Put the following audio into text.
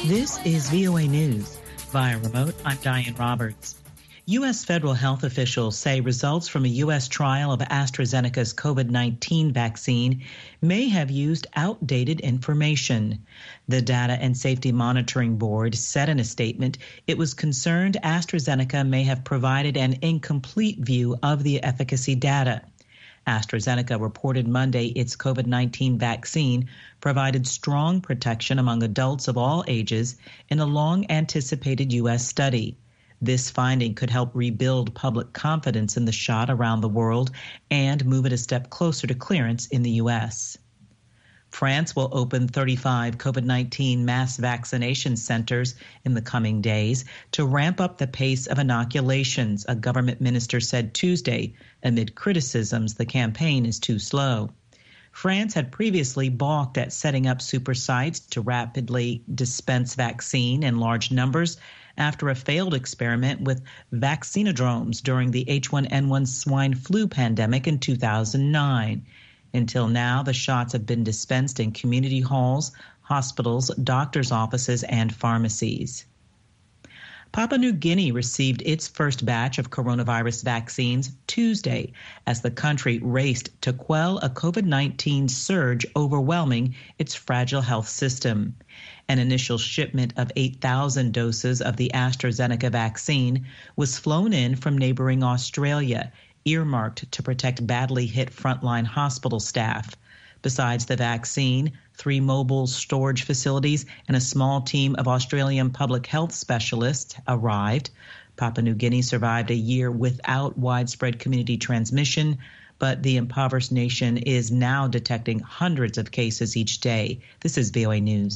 This is VOA News. Via remote, I'm Diane Roberts. U.S. federal health officials say results from a U.S. trial of AstraZeneca's COVID-19 vaccine may have used outdated information. The Data and Safety Monitoring Board said in a statement it was concerned AstraZeneca may have provided an incomplete view of the efficacy data. AstraZeneca reported Monday its COVID-19 vaccine provided strong protection among adults of all ages in a long-anticipated U.S. study. This finding could help rebuild public confidence in the shot around the world and move it a step closer to clearance in the U.S. France will open 35 COVID-19 mass vaccination centers in the coming days to ramp up the pace of inoculations, a government minister said Tuesday, amid criticisms the campaign is too slow. France had previously balked at setting up super sites to rapidly dispense vaccine in large numbers after a failed experiment with vaccinodromes during the H1N1 swine flu pandemic in 2009. Until now, the shots have been dispensed in community halls, hospitals, doctors' offices, and pharmacies. Papua New Guinea received its first batch of coronavirus vaccines Tuesday as the country raced to quell a COVID-19 surge overwhelming its fragile health system. An initial shipment of 8,000 doses of the AstraZeneca vaccine was flown in from neighboring Australia, earmarked to protect badly hit frontline hospital staff. Besides the vaccine, 3 mobile storage facilities and a small team of Australian public health specialists arrived. Papua New Guinea survived a year without widespread community transmission, but the impoverished nation is now detecting hundreds of cases each day. This is VOA News.